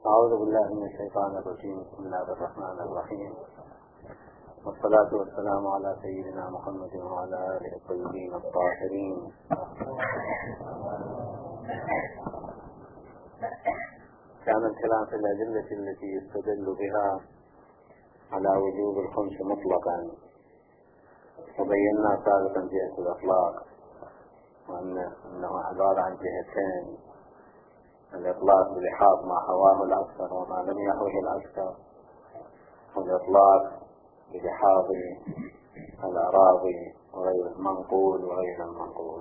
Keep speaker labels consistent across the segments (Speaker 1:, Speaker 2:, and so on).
Speaker 1: أعوذ بالله من الشيطان الرجيم. بسم الله الرحمن الرحيم، والصلاة والسلام على سيدنا محمد وعلى آله الطيبين الطاهرين. كان الكلام في الأدلة التي يستدل بها على وجوب الخمس مطلقا، وبينا سابقا جهة الإطلاق وأنه عبارة عن جهتين: الإطلاق بلحاظ ما حواه الأكثر وما لم يحوه الأكثر، والإطلاق بلحاظ الأراضي وغير المنقول وغير المنقول.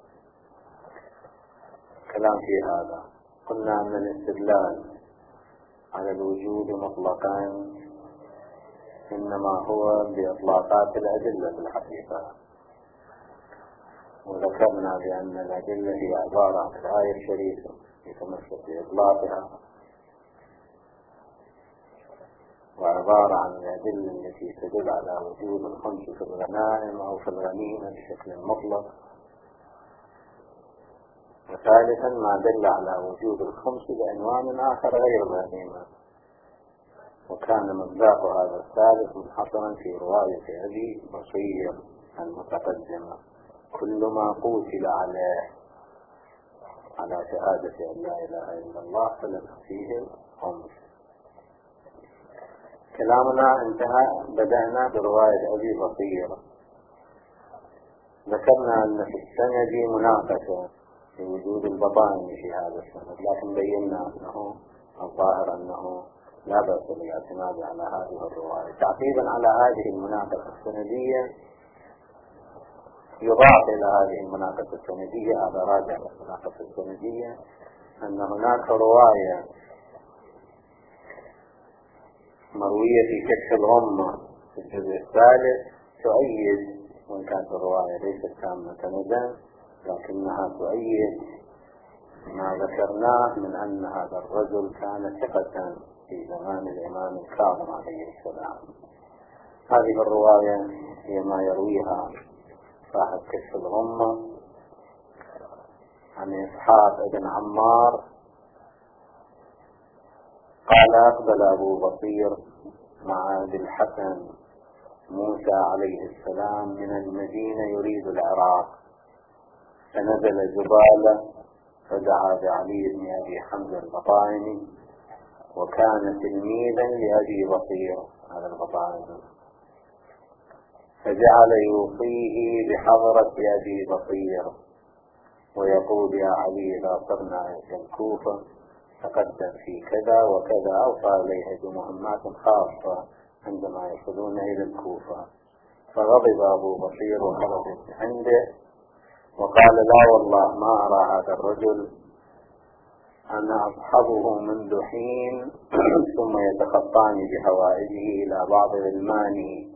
Speaker 1: كلام في هذا. قلنا أن الاستدلال على الوجود مطلقا إنما هو بإطلاقات الأدلة في الحقيقة، وذكرنا بأن الأدلة هي عبارة عن الآية الشريفة يتمثل بإطلاقها، وعبارة عن الأدلة التي تدل على وجود الخمس في الغنائم أو في الغنيمة بشكل مطلق، وثالثا ما دل على وجود الخمس بعنوان آخر غير الغنيمة، وكان مصداق هذا الثالث منحصرا في رواية أبي بصير المتقدمة: كل ما قوتل على شهادة أن لا إله إلا الله فلك فيه الخمس. كلامنا انتهى. بدأنا برواية أبي بصير. ذكرنا أن في السند مناقشة في وجود البطائن في هذا السند، لكن بينا أنه الظاهر أنه لا بأس بالاعتماد على هذه الرواية. تعقيبا على هذه المناقشة السندية يضاف إلى هذه المناقشة السندية، هذا راجع للمناقشة السندية، أن هناك رواية مروية في كشف الغمة في الجزء الثالث تؤيد، وإن كانت الرواية ليست تامة ندى لكنها تؤيد ما ذكرناه من أن هذا الرجل كان ثقة في زمان الإمام الكاظم عليه السلام. هذه الرواية هي ما يرويها صاحب كشف الغمة عن إسحاق بن عمار قال: أقبل أبو بصير مع أبي الحسن موسى عليه السلام من المدينة يريد العراق، فنزل جبالة فدعا بعلي بن أبي حمزة البطائني، وكان تلميذا لأبي بصير هذا البطائني، فجعل يوصيه بحضرة أبي بصير ويقول: يا علي إذا صرنا إلى الكوفة تقدم في كذا وكذا، أوصى إليه بمهمات خاصة عندما يصلون إلى الكوفة. فغضب أبو بصير وخرج عنده وقال: لا والله ما أرى هذا الرجل أنا أصحبه منذ حين ثم يتخطاني بحوائجه إلى بعض غلمانه.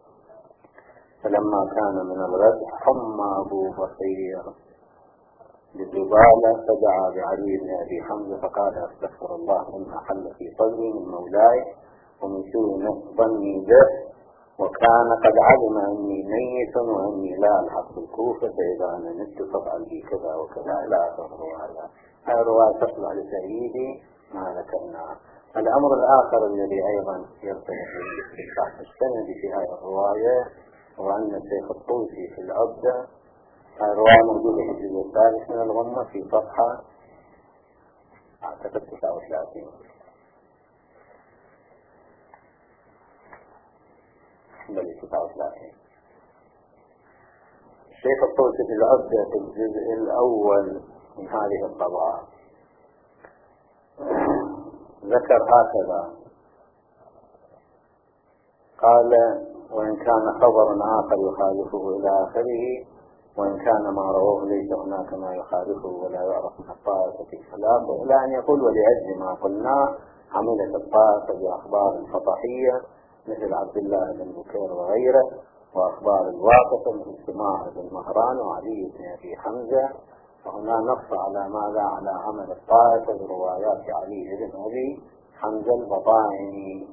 Speaker 1: فلما كان من الغد حم أبو بصير بجبالة فدعا بعلي بن أبي حمزة فقال: أستغفر الله مما حل في صدري من مولاي ومن سوء ظني به، وكان قد علم أني ميت وأني لا ألحق بالكوفة، فإذا أنا مت فافعل بي كذا وكذا إلى آخر الرواية. هذه الرواية تطلع لتأييد ما ذكرناه. الأمر الآخر الذي أيضا يرتبط بصحة السند في هذه الرواية هو أن الشيخ الطوسي في العبدة، الرواية موجودة في الجزء الثالث من الغمة في صفحة أعتقد 39 بل 39. الشيخ الطوسي في العبدة في الجزء الأول من هذه الطبعة ذكر هكذا: قال: وإن كان خبر آخر يخالفه إلى آخره، وإن كان ما رواه ليس هناك ما يخالفه ولا يعرف من الطائفة في خلافه، إلى أن يقول: ولأجل ما قلنا عملت الطائفة بأخبار الفطحية مثل عبد الله بن بكير وغيره، وأخبار الواقفة من سماع بن مهران وعلي بن أبي حمزة. فهنا نص على ماذا؟ على عمل الطائفة بروايات علي بن أبي حمزة البطائني.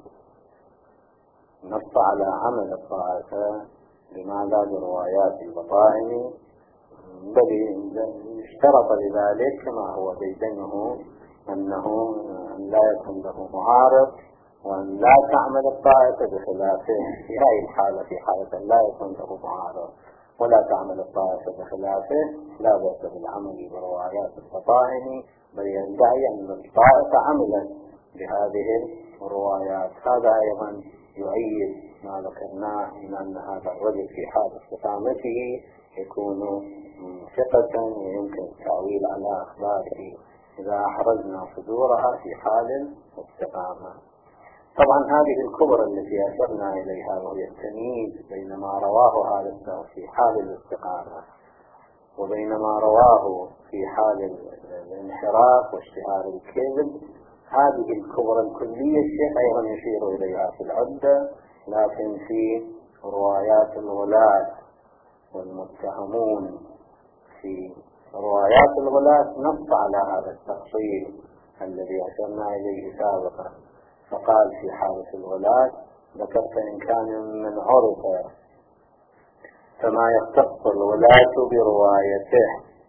Speaker 1: نص على عمل الطائفة لماذا؟ بروايات البطائني، بل اشترط لذلك كما هو بينه أنه لا يكون له معارض، وأن لا تعمل الطائفة بخلافه في هذه الحالة، في حالة لا يكون له معارض ولا تعمل الطائفة بخلافه، لا بأس بالعمل بروايات البطائن، بل يدعي أن الطائفة عملت بهذه الروايات. هذا أيضا يؤيد ما ذكرناه من أن هذا الرجل في حال استقامته يكون ثقة ويمكن التعويل على أخباره إذا أحرزنا صدورها في حال الاستقامة. طبعا هذه الكبرى التي أشرنا إليها وهي التمييز بين ما رواه هذا الشخص في حال الاستقامة وبين ما رواه في حال الانحراف واشتهار الكذب، هذه الكبرى الكلية الشيخ أيضا يشير إليها في العدة، لكن في روايات الغلاة والمتهمون في روايات الغلاة نص على هذا التفصيل الذي أشرنا إليه سابقا، فقال في حالة الغلاة ذكرت إن كان من عرف فما يختص الغلاة بروايته،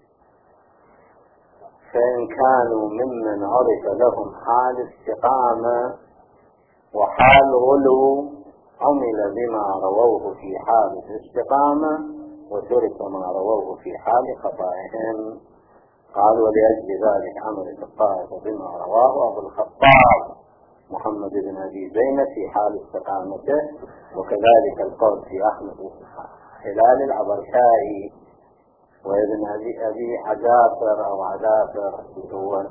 Speaker 1: فإن كانوا ممن عرف لهم حال استقامة وحال غلو عمل بما رووه في حال الاستقامة وترك ما رووه في حال خطائهم. قال ولأجل ذلك عملت الطائفة بما رواه أبو الخطاب محمد بن أبي زينب في حال استقامته، وكذلك القول في أحمد هلال العبركائي وابن أبي عجافر أو عجافر هو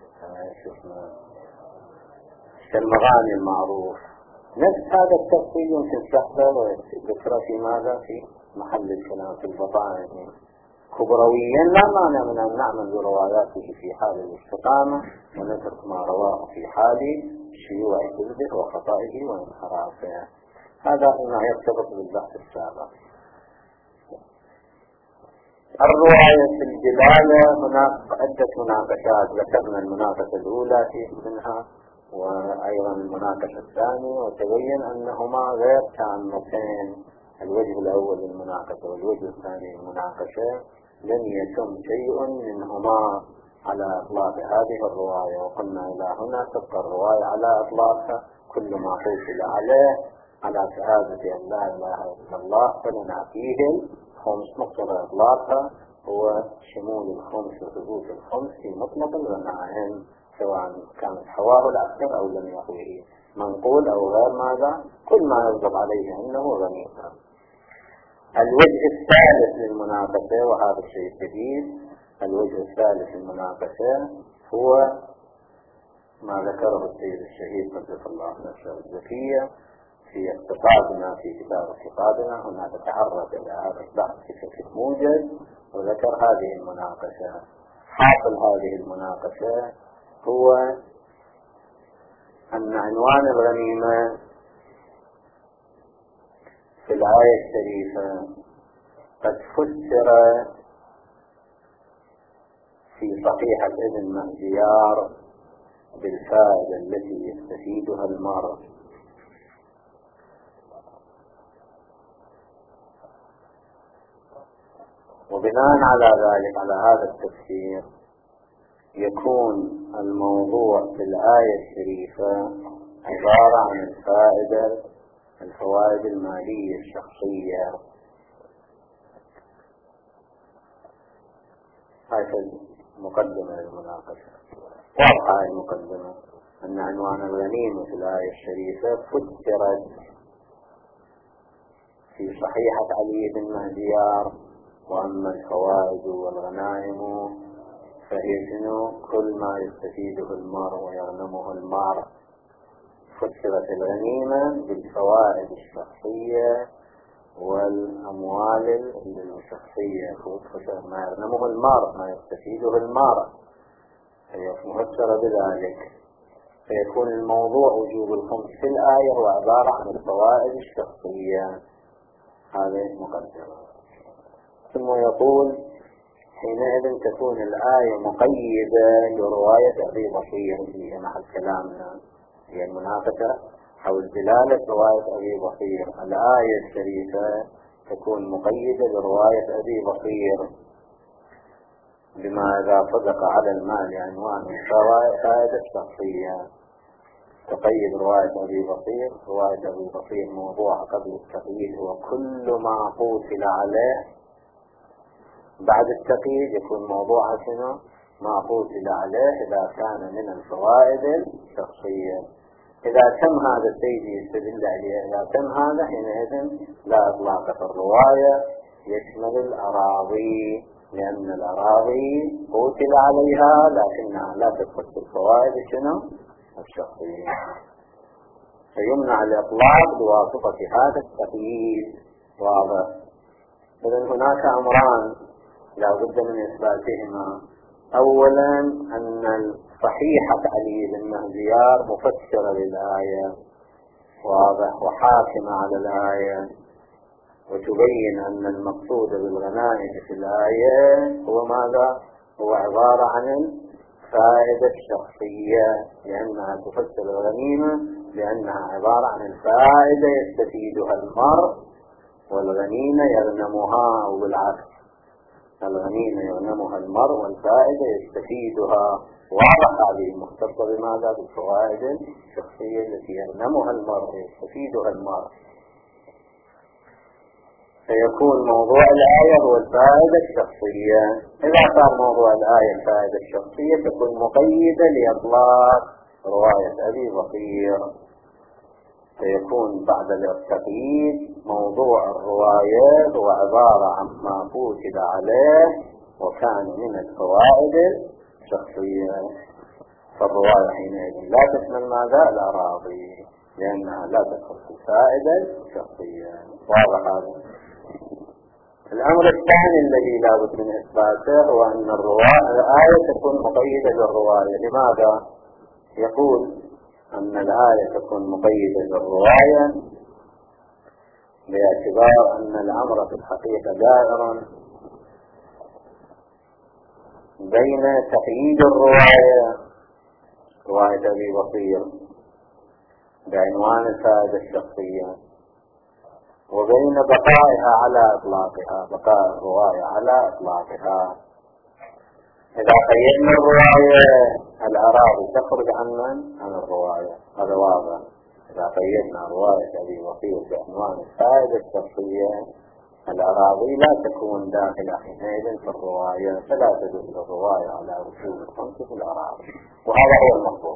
Speaker 1: كالمغاني المعروف. نفس هذا التفصيل يمكن سحبه وذكره في ماذا في محل الكلام في البطائن. كبرويا لا مانع من أن نعمل برواياته في حال الاستقامة ونترك ما رواه في حال شيوع كذبه وخطائه وانحرافه. هذا ما يرتبط بالبحث السابق. الرواية في الجلالة هناك عدة مناقشات، ذكرنا المناقشة الأولى منها وأيضا المناقشة الثانية، وتبين أنهما غير تامتين. الوجه الأول المناقشة والوجه الثاني المناقشة لم يتم شيء منهما على إطلاق هذه الرواية، وقلنا إلى هنا تبقى الرواية على إطلاقها كل ما حصل عليه على شهادة أن لا إله إلا الله فلنا فيه خمس مقتضى إطلاقها هو شمول الخمس وثبوت الخمس في مطلق الغنائم، سواء كانت حواه الأكثر أو لم يحوه، منقول أو غير ماذا، كل ما يغضب عليه أنه غنيمة. الوجه الثالث للمناقشة، وهذا الشيء الجديد، الوجه الثالث للمناقشة هو ما ذكره السيد الشهيد قدس الله نفسه الزكية في اقتصادنا في كتاب اقتصادنا. هنا تتعرض إلى هذا البحث بشكل موجز وذكر هذه المناقشة. حاصل هذه المناقشة هو أن عنوان الغنيمة في الآية الشريفة قد فسر في صحيحة ابن مهديار بالفائدة التي يستفيدها المرء، وبناء على ذلك على هذا التفسير يكون الموضوع في الآية الشريفة عبارة عن الفوائد المالية الشخصية. هذه مقدمة للمناقشة. واضحة المقدمة أن عنوان الغنيمة في الآية الشريفة فسرت في صحيحة علي بن مهديار، وأما الفوائد والغنائم فهي شنو؟ كل ما يستفيده المرء ويغنمه المرء. فسرت الغنيمة بالفوائد الشخصية والأموال الشخصية، فسر ما يغنمه المرء ما يستفيده المرء، هي مفسرة بذلك. فيكون الموضوع وجوب الخمس في الآية هو عبارة عن الفوائد الشخصية. هذه مقدمة. ثم يقول حينئذ تكون الآية مقيدة لرواية أبي بصير في محل كلامنا، هي المناقشة حول دلالة رواية أبي بصير. الآية الشريفة تكون مقيدة لرواية أبي بصير، بما إذا صدق على المال عنوان فائدة شخصية. تقيد رواية أبي بصير. رواية أبي بصير موضوع قبل التقييد هو كل ما قوتل عليه. بعد التقييد يكون موضوع شنو؟ ما قوتل عليه إذا كان من الفوائد الشخصية. إذا تم هذا السيد يستدل عليه، إذا تم هذا حينئذ لا إطلاق في الرواية، يشمل الأراضي، لأن الأراضي قوتل عليها لكنها لا تدخل في الفوائد شنو؟ الشخصية. فيمنع الإطلاق بواسطة هذا التقييد. واضح؟ إذن هناك أمران لا بد من إثباتهما. أولا أن صحيحة علي بن مهديار مفسرة للآية، واضح، وحاكمة على الآية، وتبين أن المقصود بالغنائم في الآية هو ماذا؟ هو عبارة عن الفائدة الشخصية، لأنها تفسر الغنيمة لأنها عبارة عن الفائدة يستفيدها المرء، والغنيمة يغنمها، أو بالعكس الغنيمة يغنمها المرء والفائدة يستفيدها. واضح هذه مختصة بماذا؟ بالفوائد الشخصية التي يغنمها المرء ويستفيدها المرء. فيكون موضوع الآية هو الفائدة الشخصية. إذا كان موضوع الآية الفائدة الشخصية تكون مقيدة لإطلاق رواية أبي بصير، فيكون بعد التقييد موضوع الرواية هو عبارة عن ما قوتل عليه وكان من الفوائد الشخصية. فالرواية حينئذ لا تشمل ماذا؟ الأراضي، لأنها لا تدخل في الفائدة الشخصية. واضح هذا؟ الأمر الثاني الذي لا بد من إثباته هو أن الآية تكون مقيدة للرواية. لماذا؟ يقول أن الآية تكون مقيدة للرواية باعتبار أن الأمر في الحقيقة دائر بين تقييد الرواية، رواية أبي بصير بعنوان الفائدة الشخصية، وبين بقائها على إطلاقها، بقاء الرواية على إطلاقها. إذا قيدنا الرواية الأراضي تخرج عن الرواية، هذا واضح. إذا قيدنا رواية أبي بصير بعنوان الفائدة الشخصية، الأراضي لا تكون داخلة حينئذ في الرواية، فلا تدل الرواية على وجود الخمس في الأراضي، وهذا هو المطلوب.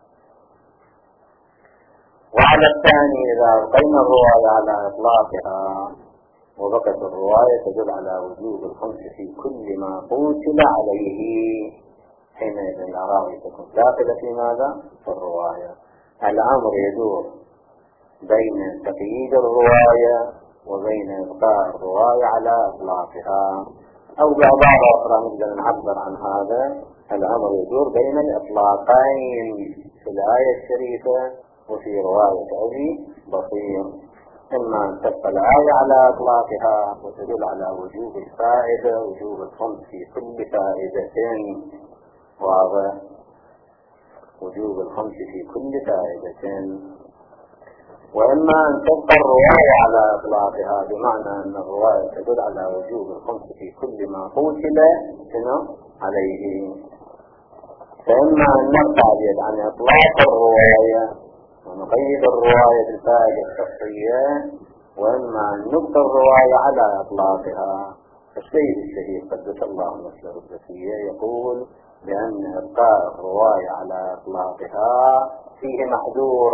Speaker 1: وعلى الثاني إذا ألقينا الرواية على إطلاقها وبقت الرواية تدل على وجود الخمس في كل ما قوتل عليه، حينئذ الأراضي تكون داخلة في ماذا؟ في الرواية. الأمر يدور بين تقييد الرواية وبين إبقاء الرواية على إطلاقها، أو بعبارة أخرى نقدر نعبر عن هذا، الأمر يدور بين الإطلاقين في الآية الشريفة وفي رواية أبي بصير. إما أن تبقى الآية على إطلاقها وتدل على وجوب الفائدة، وجوب الخمس في كل فائدة، واضح، وجوب الخمس في كل فائدة، وإما أن تبقى الرواية على إطلاقها بمعنى أن الرواية تدل على وجوب الخمس في كل ما قوتل عليه. فإما أن نبتعد عن إطلاق الرواية ونقيد الرواية بالفائدة الشخصية، وإما أن نبقى الرواية على إطلاقها. السيد الشهيد قدس الله نفسه الزكية يقول بأن إبقاء الرواية على إطلاقها فيه محذور،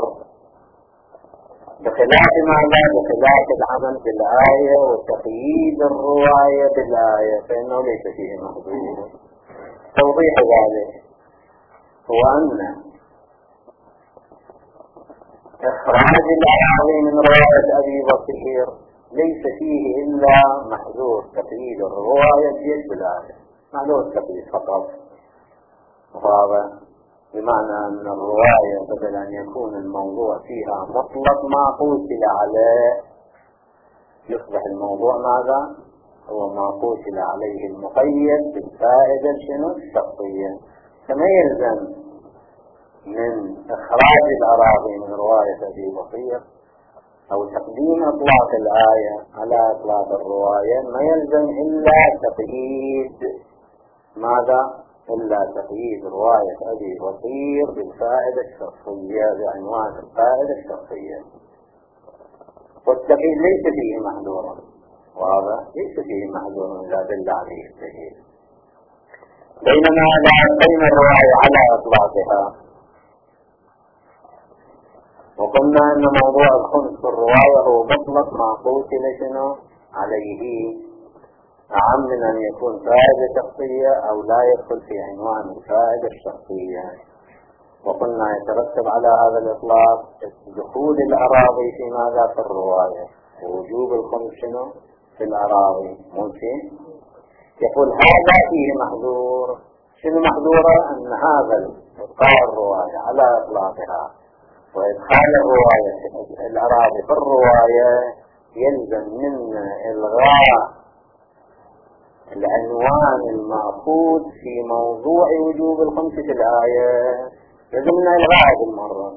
Speaker 1: بخلاف ماذا؟ بخلاف العمل بالآية وتقييد الرواية بالآية، فإنه ليس فيه محذور. توضيح ذلك هو أن إخراج الأراضي من رواية أبي بصير ليس فيه إلا محذور تقييد الرواية بالآية، محذور التقييد فقط. واضح؟ بمعنى أن الرواية بدل أن يكون الموضوع فيها مطلق ما قوتل عليه، يصبح الموضوع ماذا؟ هو ما قوتل عليه المقيد بالفائدة الشخصية. كما يلزم من إخراج الأراضي من رواية أبي بصير أو تقديم إطلاق الآية على إطلاق الرواية ما يلزم إلا تقييد ماذا؟ إلا تقييد رواية أبي بصير بالفائدة الشخصية بعنوان الفائدة الشخصية. والتقييد ليس فيه محذورا، وهذا ليس فيه محذورا إذا دل عليه الدليل. بينما إذا أبقينا الرواية على إطلاقها وقلنا أن موضوع الخمس في الرواية هو مطلق ما قتل شنو عليه، أعم من أن يكون فائدة شخصية أو لا يدخل في عنوان الفائدة الشخصية. وقلنا يترتب على هذا الإطلاق دخول الأراضي في ماذا؟ في الرواية، ووجوب الخمس شنو في الأراضي. ممكن يقول هذا فيه محظور. شنو محظورة؟ أن هذا إبقاء الرواية على إطلاقها وإدخال الرواية الأراضي في الرواية يلزم منا إلغاء العنوان المأخوذ في موضوع وجوب الخمس في الآية، لازمنا إلغاء بالمرة.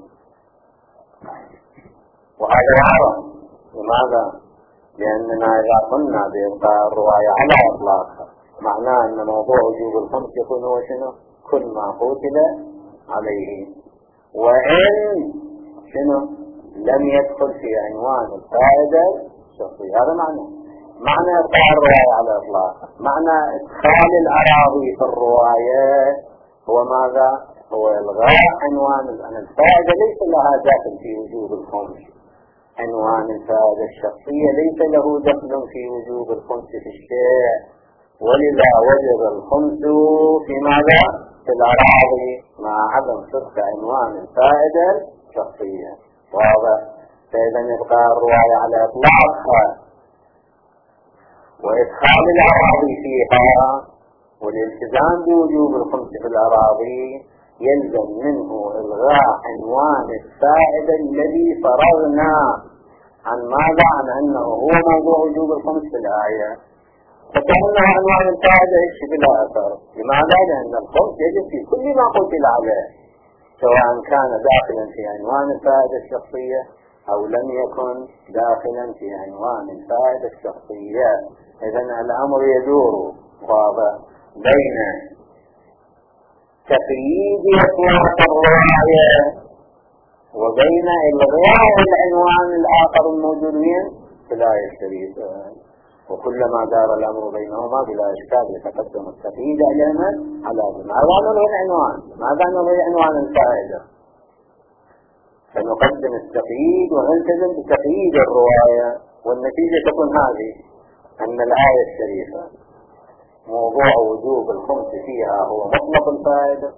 Speaker 1: وهذا يعرف لماذا؟ لأننا إذا قلنا بإبقاء الرواية على إطلاقها معناه أن موضوع وجوب الخمس يكون هو شنو؟ كل ما قتل عليه، وإن شنو لم يدخل في عنوان الفائدة الشخصية. هذا معنى إبقاء الرواية على إطلاقها. معنى إدخال الأراضي في الرواية هو ماذا؟ هو إلغاء عنوان الفائدة، ليس لها دخل في وجوب الخمس. عنوان الفائدة الشخصية ليس له دخل في وجوب الخمس في الشيء، ولذا وجب الخمس في ماذا؟ في الأراضي مع عدم صدق عنوان الفائدة الشخصية. واضح؟ فإذا إبقاء الرواية على إطلاقها وإدخال الأراضي فيها والالتزام بوجوب الخمس في الأراضي يلزم منه إلغاء عنوان الفائدة الذي فرغنا عن ماذا؟ عن أنه هو موضوع وجوب الخمس في الآية. فكأنه عنوان الفائدة يكشف بلا أثر. لماذا؟ لأن الخمس يجب في كل ما قتل عليه، سواء كان داخلا في عنوان الفائدة الشخصية أو لم يكن داخلا في عنوان الفائدة الشخصية. إذن الأمر يدور واضح بين تقييد إطلاق الرواية وبين إلغاء العنوان الآخر الموجود في الآية الشريفة، وكلما دار الأمر بينهما بلا إشكال يتقدم التقييد على ماذا نلغي العنوان؟ ماذا نلغي عنوان الفائدة؟ فنقدم التقييد ونلتزم بتقييد الرواية، والنتيجة تكون هذه: أن الآية الشريفة موضوع وجوب الخمس فيها هو مطلق الفائدة،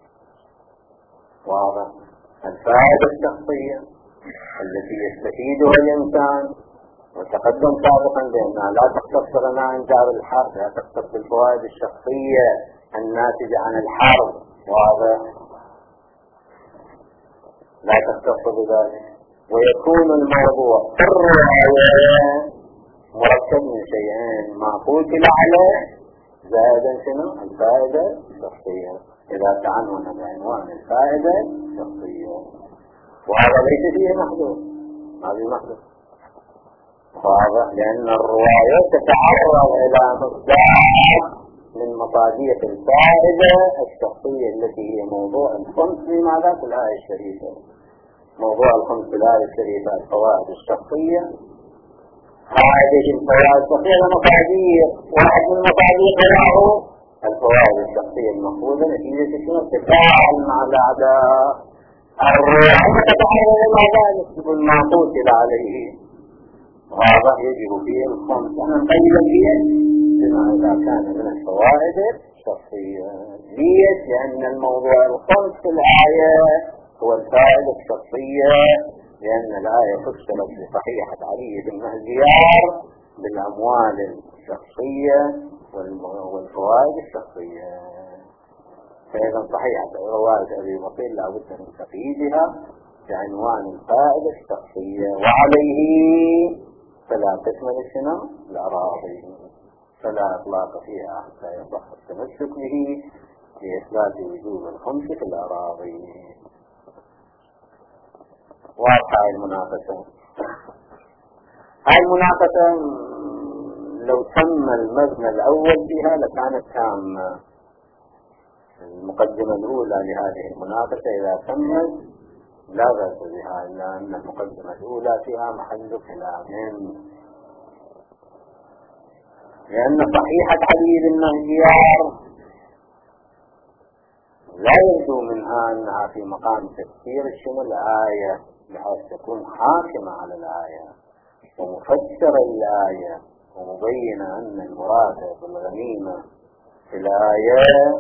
Speaker 1: واضح؟ الفائدة الشخصية التي يستفيدها الإنسان، وتقدم سابقا بأنها لا تختص لنا عن دار الحرب، لا تختص بالفوائد الشخصية الناتجة عن الحرب، واضح؟ لا تختص بذلك. ويكون الموضوع في الرواية مركب من شيئين: ما قتل عليه زائدا شنو؟ الفائدة الشخصية، إذا تعنون بعنوان الفائدة الشخصية. وهذا ليس فيه محدود، ما فيه محدود، واضح؟ لأن الرواية تتعرض إلى مصداق من مصاديق الفائدة الشخصية التي هي موضوع الخمس في ماذا؟ في الآية الشريفة. موضوع الخمس في الآية الشريفة الفوائد الشخصية. هذه الفوائد الشخصية مصاديق، واحد من مصاديق له الفوائد الشخصية المفروضة نتيجة شنو؟ التفاعل مع الأعداء. الرواية تتعرض إلى ذلك بالمعقول عليه، وهذا يجب فيه الخمس. أنا نقيد فيه بما إذا كان من الفوائد الشخصية. ليش؟ لأن الموضوع الخمس في الآية هو الفائدة الشخصية، لأن الآية فسرت بصحيحة علي بن مهديار بالأموال الشخصية والفوائد الشخصية. فإذا صحيحة رواية أبي بصير لا بد من تقييدها بعنوان الفائدة الشخصية، وعليه فلا تشمل شنو؟ الأراضي، فلا إطلاق فيها حتى يصح التمسك به لإثبات وجوب الخمس في الأراضي. واضحة المناقشة. هاي المناقشة لو تم المبنى الأول فيها لكانت تامة، المقدمة الأولى لهذه المناقشة إذا تمت لا بأس بها، إلا أن المقدمة الأولى فيها محل كلام، لأن صحيحة علي بن مهديار لا يبدو منها أنها في مقام تفسير شنو الآية بحيث تكون حاكمة على الآية ومفسرة الآية ومبينة أن المراد بالغنيمة في الآية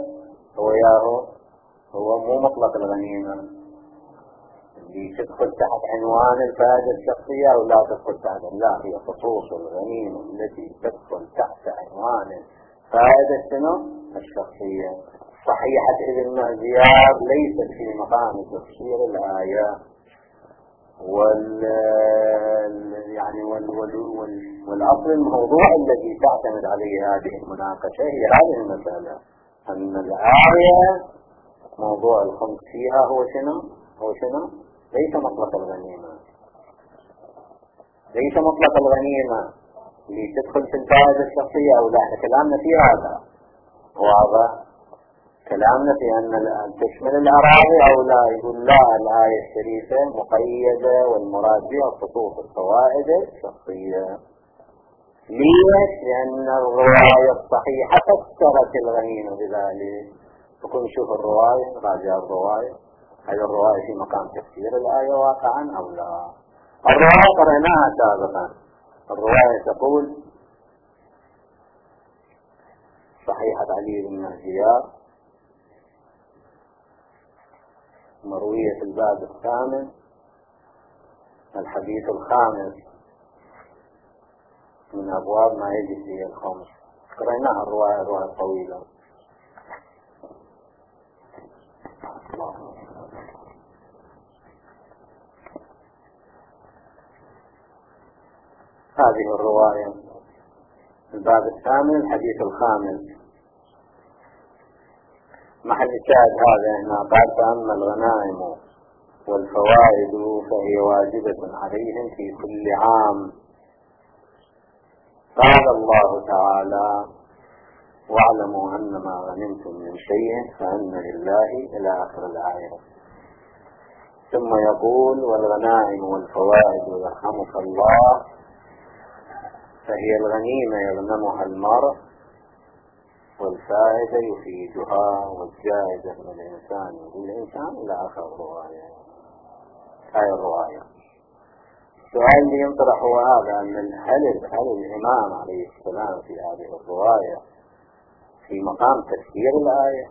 Speaker 1: هو مو مطلق الغنيمة اللي تدخل تحت عنوان الفائدة الشخصية أو لا تدخل تحت، لا، هي خصوص الغنيمة التي تدخل تحت عنوان الفائدة الشخصية. صحيحة ابن مهديار ليست في مقام تفسير الآية والأصل الموضوع الذي تعتمد عليه هذه المناقشة هي هذه المسألة، أن الآية موضوع الخمس فيها هو شنو؟ ليس مطلق الغنيمة، ليس مطلق الغنيمة اللي تدخل في الفائدة الشخصية أو لا. كلامنا في هذا واضح، كلامنا في أن تشمل الأراضي أو لا. يقول لا، الآية الشريفة مقيدة والمراد بها خصوص الفوائد الشخصية. ليش؟ لأن الرواية الصحيحة فسرت الغنيمة بذلك. تكون شوف الرواية، راجع الرواية، هل الرواية في مقام تفسير الآية واقعا أو لا؟ الرواية قرأناها سابقا، الرواية تقول صحيحة علي بن مهديار مروية في الباب الثامن الحديث الخامس من أبواب ما يجي فيه الخمس. قرأناها الرواية طويلة. هذه الرواية الباب الثامن الحديث الخامس محل الشاهد هذا هنا. قال فأما الغنائم والفوائد فهي واجبة عليهم في كل عام. قال الله تعالى واعلموا أن ما غنمتم من شيء فأن لله إلى آخر الآية. ثم يقول والغنائم والفوائد يرحمك الله فهي الغنيمة يغنمها المرء والفائدة يفيدها والجائزة من الإنسان للإنسان إلى آخر الرواية. هاي الرواية. السؤال اللي ينطرح هو هذا، أن هل الإمام عليه السلام في هذه الرواية في مقام تفسير الآية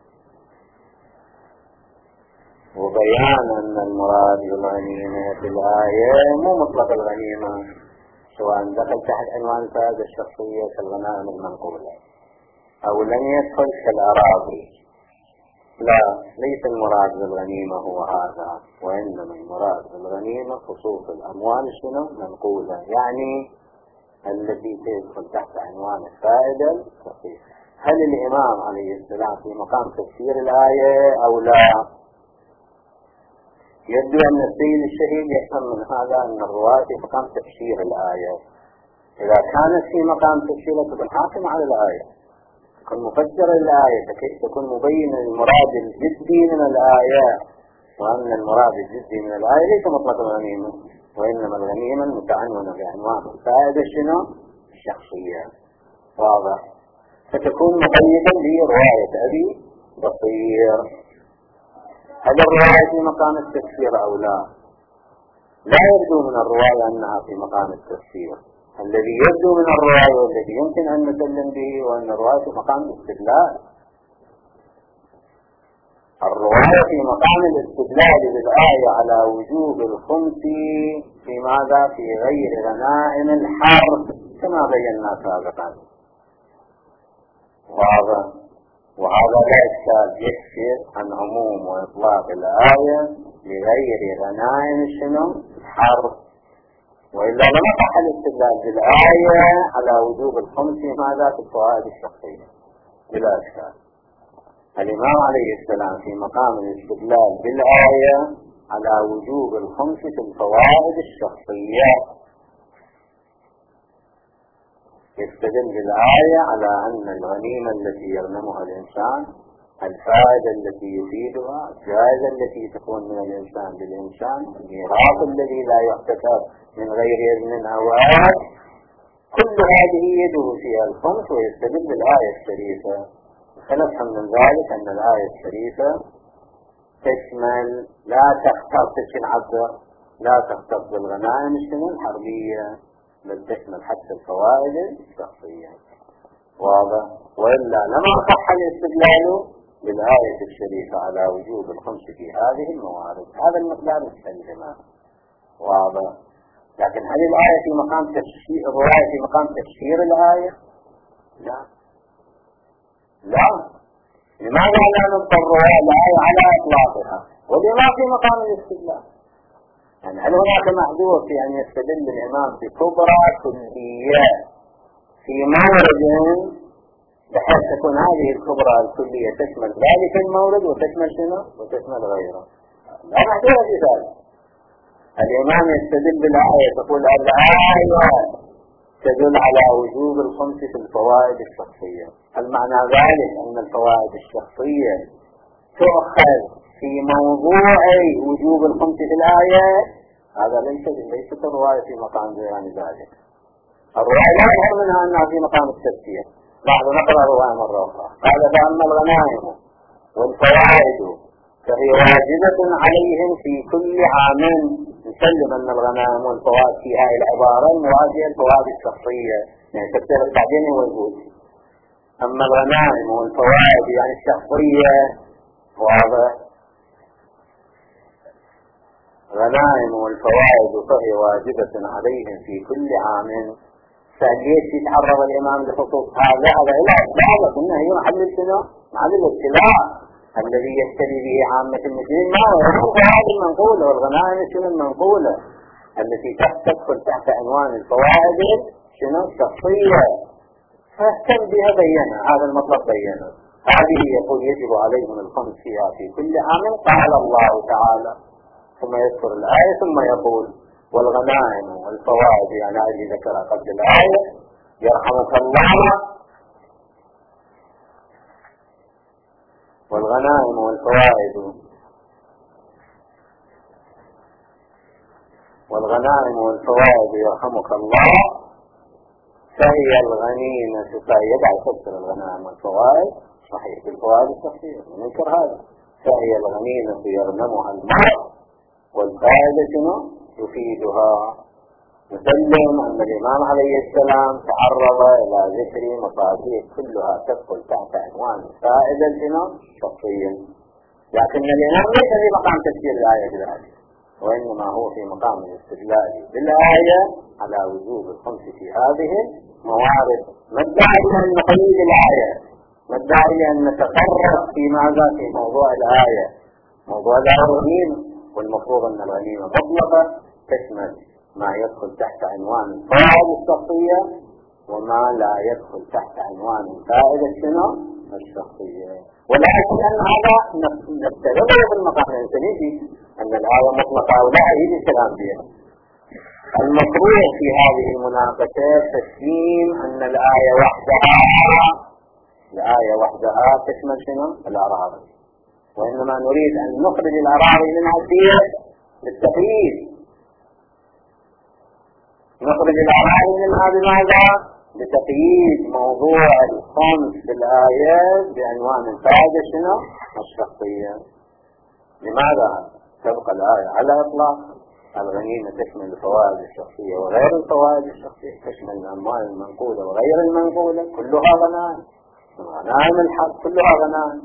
Speaker 1: وبيان أن المراد بالغنيمة في الآية مو مطلق الغنيمة سواء دخل تحت عنوان الفائدة الشخصية كالغنائم المنقولة أو لم يدخل كالأراضي. لا، ليس المراد بالغنيمة هو هذا، وإنما المراد بالغنيمة خصوص الأموال منقولة، يعني التي تدخل تحت عنوان الفائدة الشخصية. هل الإمام عليه السلام في مقام تفسير الآية أو لا؟ يبدو أن السيد الشهيد يفهم من هذا أن الرواية في مقام تفسير الآية. إذا كانت في مقام تفسير تكون حاكمة على الآية، تكون مفسرة الآية، تكون مبين المراد الجدي من الآية، وأن المراد الجدي من الآية ليس مطلق الغنيمة، وإنما الغنيمة المتعنونة بعنوان الفائدة الشخصية. واضح؟ فتكون مقيدة لرواية أبي بصير. هل الرواية في مقام التفسير أو لا؟ لا يبدو من الرواية أنها في مقام التفسير. الذي يبدو من الرواية والذي يمكن أن نسلم به وأن الرواية في مقام الاستدلال. الرواية في مقام الاستدلال بالآية على وجوب الخمس في ماذا؟ في غير غنائم الحرب كما بينا سابقا. وهذا لا إشكال يكفر عن عموم وإطلاق الآية لغير غنائم الحرب، وإلا لم يصح الاستدلال بالآية على وجوب الخمس ماذا في الفوائد الشخصية بلا إشكال. الإمام عليه السلام في مقام الاستدلال بالآية على وجوب الخمس في الفوائد الشخصية يستدل بالآية على أن الغنيمة التي يغنمها الإنسان الفائدة التي يفيدها، الجائزة التي تكون من الإنسان للإنسان، الميراث الذي لا يحتسب من غير إذن أو عهد، كل هذه يجب فيها الخمس. ويستدل بالآية الشريفة، فنفهم من ذلك أن الآية الشريفة تشمل لا تختص بالغنائم الحربية، بل تشمل حتى الفوائد الشخصية. واضح؟ وإلا لما صح الاستدلال بالآية الشريفة على وجوب الخمس في هذه الموارد. هذا المقدار مستلزمه. واضح؟ لكن هل الآية في مقام تفسير الرواية في مقام تفسير الآية؟ لا. لماذا لا نضطر الآية على إطلاقها ولما في مقام الاستدلال؟ يعني هل هناك محذور في أن يستدل الإمام بكبرى كلية في مورد بحيث تكون هذه الكبرى الكلية تشمل ذلك المورد وتشمل شنو؟ وتشمل غيره؟ لا محذور في ذلك. الإمام يستدل بالآية، تقول الآية تدل على وجوب الخمس في الفوائد الشخصية. هل معنى ذلك أن الفوائد الشخصية تؤخذ في موضوع وجوب الخمس في الآية؟ هذا ليست الرواية في مقام بيان ذلك. الرواية لا يظهر منها أنها في مقام التفسير. بعد نقرأ الرواية مرة أخرى. قال فأما الغنائم والفوائد فهي واجبة عليهم في كل عام. نسلم أن الغنائم والفوائد في هذه العبارة المواجهة الفوائد الشخصية، يعني تفسير التعدين والوجود. أما الغنائم والفوائد يعني الشخصية، واضح؟ غنائم والفوائد فهي واجبة عليهم في كل عام. فليش يتعرض الإمام لخصوص هذا إلى أسبابه إنه هي محل شنو؟ محل الابتلاء الذي يبتلي به عامة المسلمين. ما هو هذه المنقولة، والغنائم شنو المنقولة التي تدخل تحت عنوان الفوائد شنو؟ الشخصية. فاهتم بها بينها، هذا المطلب بينه. هذه يقول يجب عليهم الخمس فيها في كل عام. قال الله تعالى، ثم يذكر الآية ثم يقول والغنائم والفوائد، يعني هذه ذكرها قبل الآية يرحمك الله. والغنائم والفوائد يرحمك الله فهي الغنيمة. يدعي تفسير الغنائم والفوائد صحيح بالفوائد الشخصية، ننكر هذا. فهي الغنيمة يغنمها المرء والفائدة يفيدها. نسلم أن الإمام عليه السلام تعرض إلى ذكر مصادر كلها تدخل تحت عنوان الفائدة شخصيا، لكن الإمام ليس في مقام تفسير الآية بالآية، وإنما هو في مقام الاستدلال بالآية على وجوب الخمس في هذه الموارد. ما الداعي أن نقيد الآية؟ ما الداعي أن نتطرق في ماذا في موضوع الآية؟ موضوع الغنيمة، والمفروض أن الغنيمة مطلقة تشمل ما يدخل تحت عنوان الفوائد الشخصية وما لا يدخل تحت عنوان الفائدة الشخصية. ولكن أن هذا نستغله في المقام الإنساني أن الآية مطلقة أو لا يجب الكلام بها. المفروض في هذه المناقشات تسليم أن الآية وحدها تشمل الأراضي، وإنما نريد أن نخرج الأراضي منها بالتقييد. نخرج الأراضي منها بماذا؟ بتقييد موضوع الخمس في الآيات بعنوان الفائدة الشخصية. لماذا تبقى الآية على إطلاق؟ الغنيمة تشمل الفوائد الشخصية وغير الفوائد الشخصية، تشمل الأموال المنقولة وغير المنقولة، كلها غنائم. غنائم الحق كلها غنائم.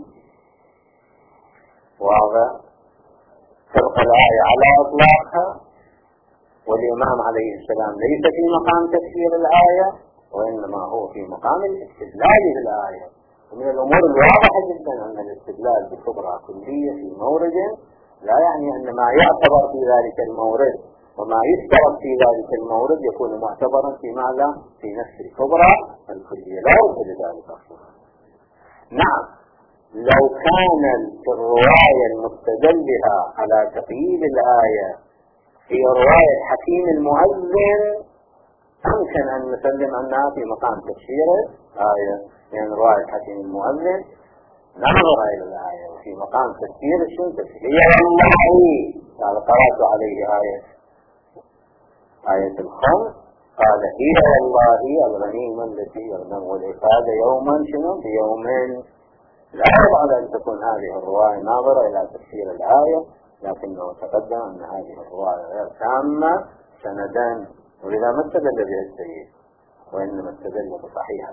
Speaker 1: واضح؟ تبقى الآية على إطلاقها، والإمام عليه السلام ليس في مقام تفسير الآية، وإنما هو في مقام الاستدلال بالآية. ومن الأمور الواضحة جدا أن الاستدلال بكبرى كلية في مورد لا يعني أن ما يعتبر في ذلك المورد وما يشترط في ذلك المورد يكون معتبرا في ماذا؟ في نفس الكبرى الكلية. لا يوجد ذلك أصلا. نعم، لو كان في الرواية المستدل بها على تقييد الآية في رواية حكيم المؤذن يمكن أن نسلم أنها في مقام تفسير الآية، يعني رواية حكيم المؤذن ننظر إلى الآية وفي مقام تفسير الشيء تفسير الله قال قرأت عليه آية الخمس قال هي والله الغنيمة التي يغنم العباد يوما شنو بيوم. لا يبعد أن تكون هذه الرواية ناظرة إلى تفسير الآية، لكنه تقدم أن هذه الرواية غير تامة سندا، ولذا ما استدل بها السيد وإنما استدل بصحيحة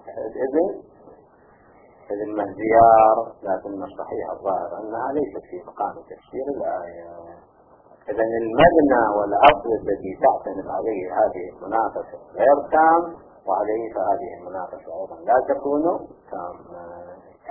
Speaker 1: إذن مهزيار، لكن الصحيح الظاهر أنها ليست في مقام تفسير الآية. إذن المبنى والأصل الذي تعتمد عليه هذه المناقشة غير تام، وعليه فهذه المناقشة أيضا لا تكون تامة.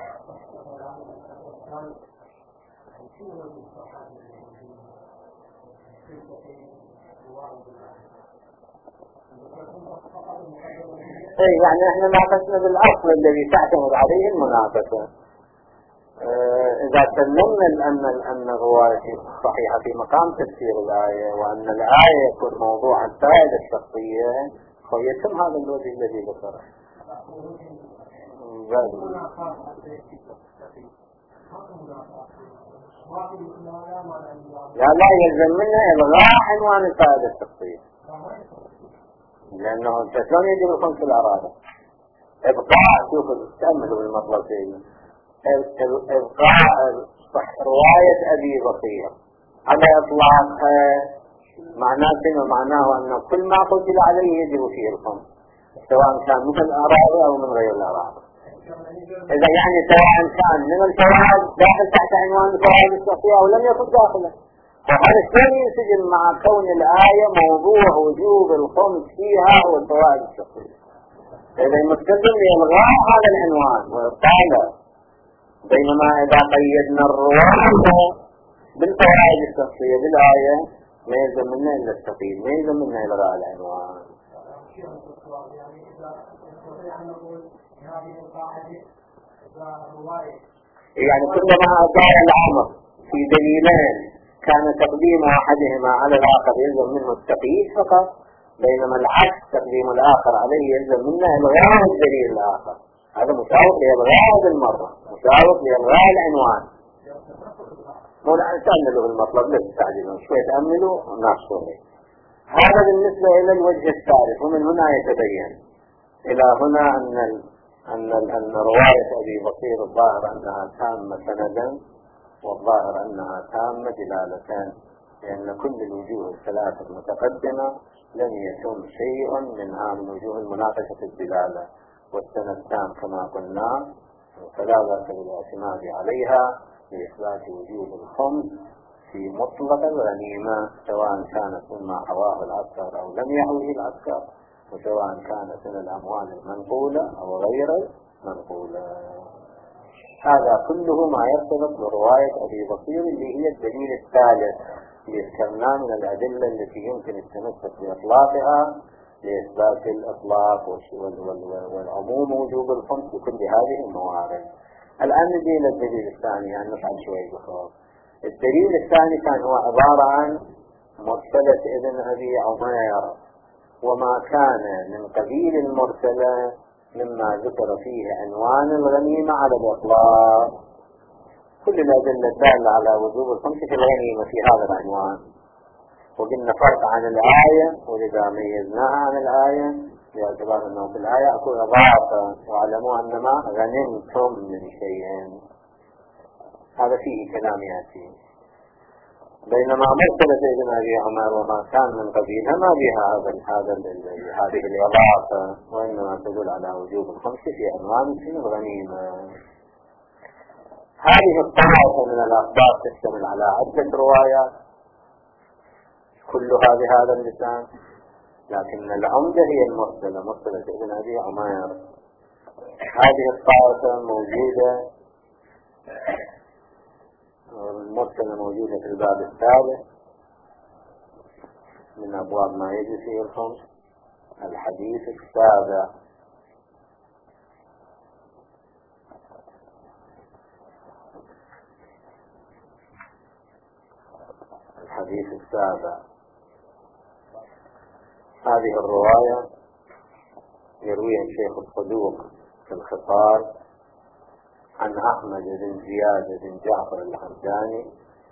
Speaker 1: يعني احنا ناقشنا بالأصل الذي تعتمد عليه المناقشة. إذا سلمنا أن الرواية صحيحة في مقام تفسير الآية، وأن الآية يكون موضوع الفائدة الشخصية، فيتم هذا الوجه الذي ذكره. لا يلزم منها إلغاء عنوان الفائدة الشخصية، لأنه شلون يجب الخمس في الأراضي إبقاء. شوف تأملوا بالمطلبين، إبقاء رواية أبي بصير على إطلاقها معناه أن كل ما قتل عليه يجب فيه الخمس، سواء كان مثل الأراضي أو من غير الأراضي. إذا يعني سواء كان من الفوائد داخل تحت عنوان الفوائد الشخصية أو لم يكن داخلا، وهذا الشيء ينسجم مع كون الآية موضوع وجوب الخمس فيها هو الفوائد الشخصية. إذا مستلزم لإلغاء هذا العنوان وإبطاله، بينما إذا قيدنا الرواية بالفوائد الشخصية بالآية ما يلزم منا إلا التقييد، ما يلزم منا إلغاء العنوان. يعني كلما دار الأمر في دليلين كان تقديم أحدهما على الآخر يلزم منه التقييد فقط، بينما العكس تقديم الآخر عليه يلزم منه إلغاء الدليل الآخر. هذا مساوق لإلغاء بالمرة، مساوق لإلغاء العنوان. مولا تأملوا المطلب، لا تستعجلون شوي، تأملوا وناقشوا. هذا بالنسبة إلى الوجه الثالث، ومن هنا يتبين إلى هنا أن رواية أبي بصير الظاهر أنها تامة سندا، والظاهر أنها تامة دلالة، لأن كل الوجوه الثلاثة المتقدمة لم يتم شيء منها من وجوه المناقشة الدلالة، والسند تام كما قلنا، فلا بأس بالاعتماد عليها لإثبات وجوب الخمس في مطلق الغنيمة، سواء كانت مما حواه العسكر أو لم يحوه العسكر، وسواء كانت من الأموال المنقولة أو غير منقولة. هذا كله ما يرتبط برواية أبي بصير اللي هي الدليل الثالث يذكرنا من الأدلة التي يمكن التمسك بإطلاقها لإثبات الإطلاق والعموم وجوب الخمس بكل هذه الموارد. الآن نجي إلى الدليل الثاني، يعني نفعل شوي بخور. الدليل الثاني كان هو عبارة عن مرسلة ابن أبي عمير، وما كان من قبيل المرسلة مما ذكر فيه عنوان الغنيمة على الإطلاق. كل الأدلة الدالة على وجوب الخمس في الغنيمة في هذا العنوان، وقلنا فرق عن الآية، ولذا ميزناها عن الآية باعتبار أنه في الآية أكون ضعفا واعلموا أنما غنمتم من شيء، هذا فيه كلام يأتي. بينما مرسلة ابن أبي عمر وما كان من قبيلها ما بها هذه الإضافة، وإنما تدل على وجوب الخمس في عنوان في الغنيمة. هذه الطائفة من الأخبار تشتمل على عدة روايات كلها بهذا اللسان، لكن العمدة هي المرسلة، مرسلة ابن أبي عمر. هذه الطائفة موجودة، المرسلة موجودة في الباب الثالث من أبواب ما يجب فيه الخمس، الحديث السابع. الحديث السابع هذه الرواية يرويها الشيخ الصدوق في الخطاب عن أحمد بن زياد بن جعفر الحمداني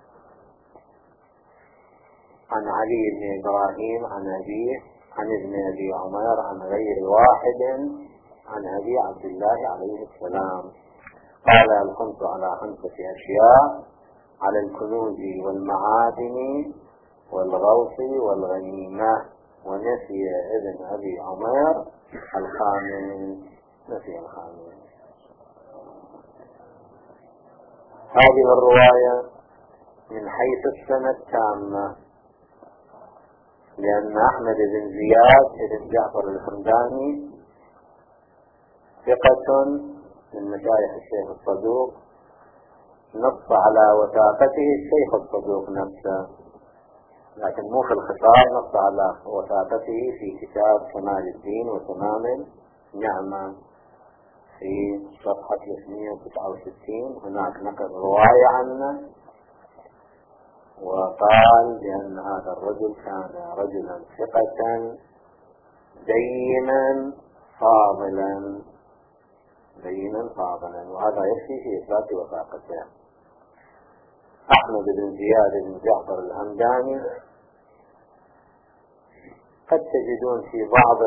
Speaker 1: عن علي بن إبراهيم عن أبيه عن ابن أبي عمر عن غير واحد عن أبي عبد الله عليه السلام قال: الخمس على 5 أشياء: على الكنوز والمعادن والغوث والغنيمة. ونسي ابن أبي عمر الخامس، نسي الخامس. هذه الرواية من حيث السنة التامة، لأن أحمد بن زياد بن جعفر الحمداني ثقة من مشايخ الشيخ الصدوق، نص على وثاقته الشيخ الصدوق نفسه، لكن مو في الخصال، نص على وثاقته في كتاب كمال الدين وتمام النعمة في صفحة 369. هناك نقل رواية عنه، وقال بأن هذا الرجل كان رجلا ثقة دينا فاضلا، وهذا يكفي في إثبات وثاقته. أحمد بن زياد بن جعفر الحمداني قد تجدون في بعض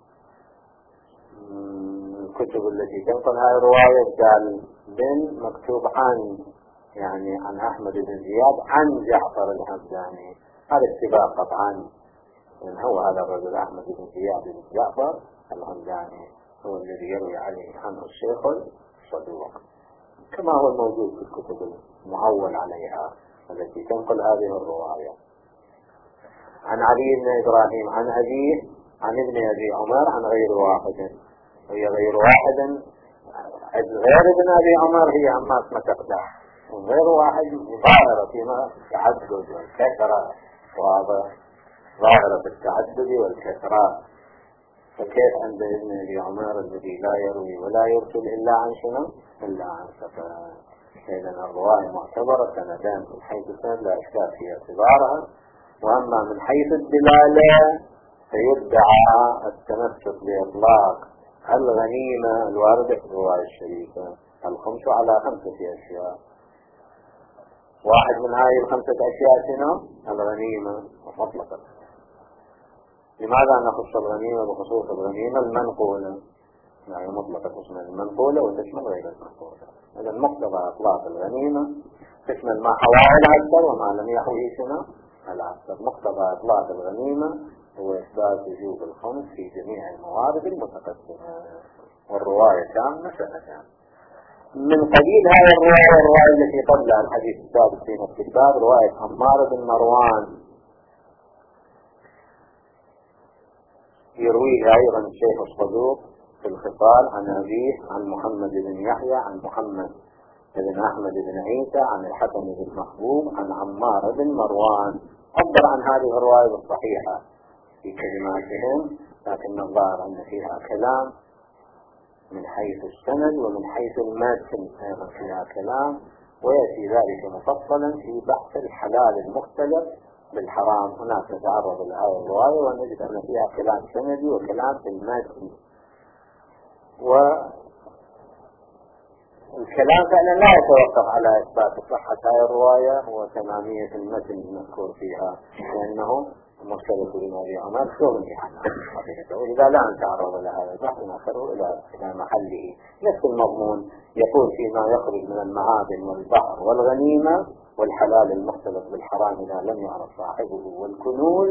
Speaker 1: الكتب التي تنقل هذه الرواية قال بن مكتوب عن، يعني عن أحمد بن زياد عن جعفر الحمداني. هذا اتفاق قطعا، لأن هو هذا الرجل أحمد بن زياد بن جعفر الحمداني هو الذي يروي عليه عنه الشيخ الصدوق، كما هو الموجود في الكتب المعول عليها التي تنقل هذه الرواية. عن علي بن إبراهيم عن أبيه عن ابن أبي عمر عن غير واحد. هي غير واحد، غير ابن أبي عمر هي عماس ما تقدح، غير واحد ظاهرة فيما التعدد والكثرة، واضح، ظاهرة التعدد والكثرة. فكيف عند ابن أبي عمر الذي لا يروي ولا يرسل إلا عن شنو؟ إلا عن ثقة. إذن الرواية معتبرة سندان من حيث السند لا إشكال في اعتبارها، وأما من حيث الدلالة فيدعى التمسك بإطلاق الغنيمة الواردة في الرواية الشريفة: الخمس على 5 أشياء. واحد من هذه 5 أشياء شنو؟ الغنيمة مطلقة. لماذا نخص الغنيمة بخصوص الغنيمة المنقولة؟ يعني مطلقة تشمل المنقولة وتشمل غير المنقولة. إذا مقتضى إطلاق الغنيمة تشمل ما حواه العسكر وما لم يحوه شنو؟ العسكر. مقتضى إطلاق الغنيمة هو إثبات وجوب الخمس في جميع الموارد المتقدمة، والرواية تامة سنة. من قبيل هذه الرواية التي قبلها الحديث السابق في نفس الباب، رواية عمار بن مروان يرويها أيضا الشيخ الصدوق في الخصال عن أبيه عن محمد بن يحيى عن محمد بن أحمد بن عيسى عن الحسن بن محبوب عن عمار بن مروان. عبر عن هذه الرواية الصحيحة في كلماتهم، لكن الظاهر أن فيها كلام من حيث السند ومن حيث المتن أيضا فيها كلام، ويأتي ذلك مفصلا في بحث الحلال المختلف بالحرام. هناك نتعرض لهذه الرواية ونجد أن فيها كلام سندي وكلام في المتن، والكلام فعلا لا يتوقف على إثبات صحة هذه الرواية وتمامية المتن المذكور فيها، لأنه مختلف بن أبي عمر شغلي عنه، ولذا لا نتعرض لهذا البحث ونأخره إلى محله. نفس المضمون يقول فيما يخرج من المعادن والبحر والغنيمة والحلال المختلف بالحرام إذا لم يعرف صاحبه، والكنوز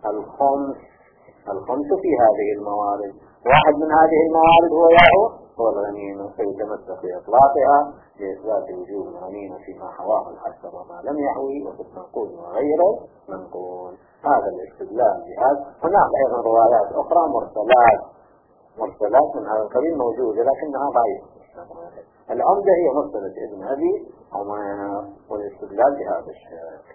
Speaker 1: الخمس في هذه الموارد. واحد من هذه الموارد هو الغنيمة، فيتمسك بإطلاقها لإثبات وجوب الغنيمة فيما حواه الحسن وما لم يحوي، وفي المنقول وغيره منقول. هذا الاستدلال بهذا. هناك أيضا روايات أخرى مرسلات من هذا القبيل موجودة لكنها ضعيفة. العمدة هي مرسلة ابن أبي عمر والاستدلال بهذا الشكل.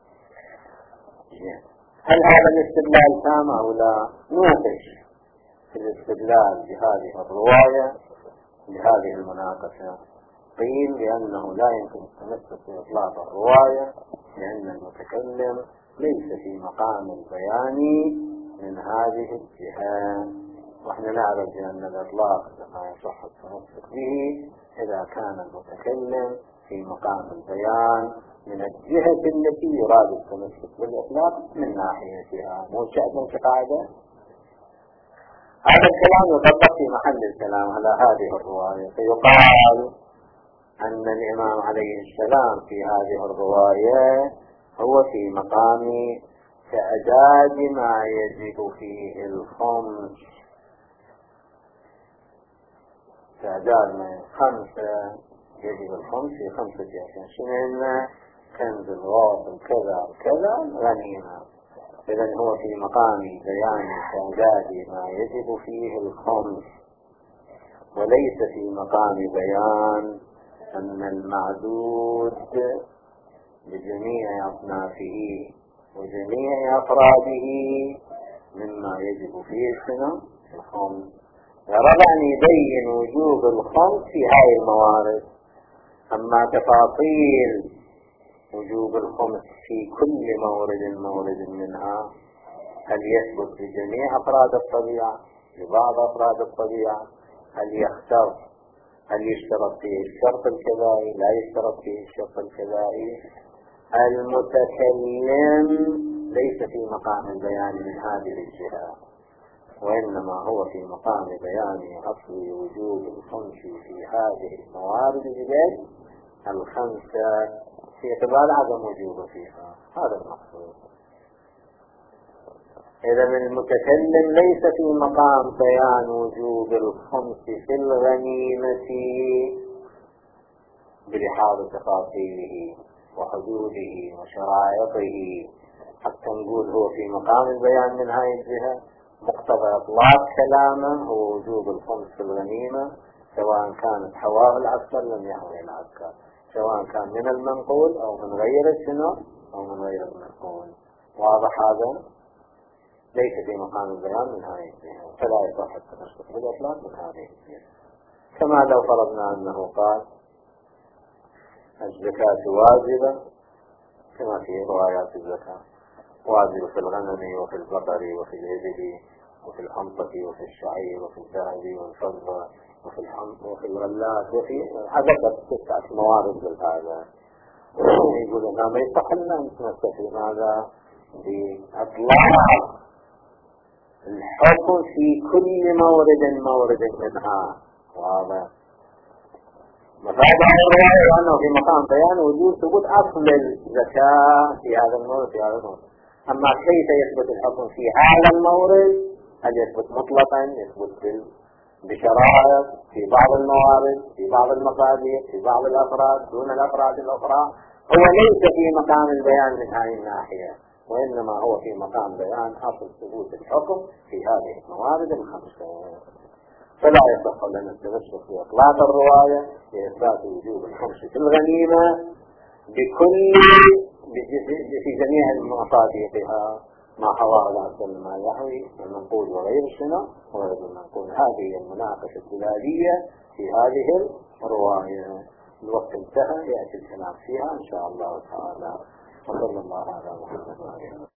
Speaker 1: هل هذا الاستدلال تام أو لا؟ نوقش في الاستدلال بهذه الرواية بهذه المناقشة. قيل بأنه لا يمكن التمسك بإطلاق الرواية لأن المتكلم ليس في مقام البيان من هذه الجهة، ونحن نعرف بأن الإطلاق ما يصح التمسك به إذا كان المتكلم في مقام البيان من الجهة التي يراد التمسك بالإطلاق من ناحيتها، مو شأن كقاعدة. هذا الكلام يطبق في محل الكلام على هذه الرواية، فيقال أن الإمام عليه السلام في هذه الرواية هو في مقام تعداد ما يجب فيه الخمس، تعداد من 5 يجب الخمس في 5 أشياء، شنو كنز الغاصب كذا وكذا غنيمة. إذن هو في مقام بيان تعداد ما يجب فيه الخمس، وليس في مقام بيان أن المعدود بجميع أصنافه وجميع أفراده مما يجب فيه الخمس. يرى أن يبين وجوب الخمس في هذه الموارد، أما تفاصيل وجوب الخمس في كل مورد منها هل يثبت بجميع أفراد الطبيعة لبعض أفراد الطبيعة، هل يشترط فيه الشرط الكذائي لا يشترط فيه الشرط الكذائي. المتكلم ليس في مقام البيان من هذه الجهة، وإنما هو في مقام بيان أصل وجوب الخمس في هذه الموارد الجديد 5 في اعتبار عدم وجوب فيها. هذا المقصود. إذا المتكلم ليس في مقام بيان وجوب الخمس في الغنيمة بلحاظ تفاصيله وحدوده وشرائطه، حتى نقول هو في مقام البيان من هذه الجهة. مقتضى إطلاق كلامه هو وجوب الخمس في الغنيمة، سواء كانت حواه العسكر لم يحوي العسكر، سواء كان من المنقول أو من غير أو من غير المنقول. واضح هذا؟ ليس في مقام البيان من هذه الجهة، فلا يصح التمسك بالإطلاق من هذه الجهة. كما لو فرضنا أنه قال الزكاة واجبة كما في روايات الزكاة، واجب في الغنم وفي البقر وفي الإبل وفي الحنطة وفي الشعير وفي الذهب والفضة وفي الغلات وفي عدد 9 موارد لهذا. يقول أنه ما يصح لنا نتمسك في ماذا؟ بإطلاق الحكم في كل مورد منها. واضح؟ مفاد هذا الرواية أنه في مقام بيان وجود ثبوت أصل الزكاة في هذا المورد في هذا المورد. أما كيف يثبت الحكم في هذا المورد؟ هل يثبت مطلقا، يثبت بشرائط في بعض الموارد، في بعض المقادير، في بعض الأفراد دون الأفراد الأخرى؟ هو ليس في مقام البيان من هذه الناحية، وإنما هو في مقام بيان أصل ثبوت الحكم في هذه الموارد 5. فلا يصح لنا التمسك في إطلاق الرواية لإثبات وجوب الخمس في الغنيمة في جميع مصادقها ما حواه العسل ما يحوي المنقول وغير وغير المنقول. هذه المناقشة الدلالية في هذه الرواية. الوقت انتهى، يأتي الكلام فيها إن شاء الله تعالى. وصلى الله على محمد وعلى آله.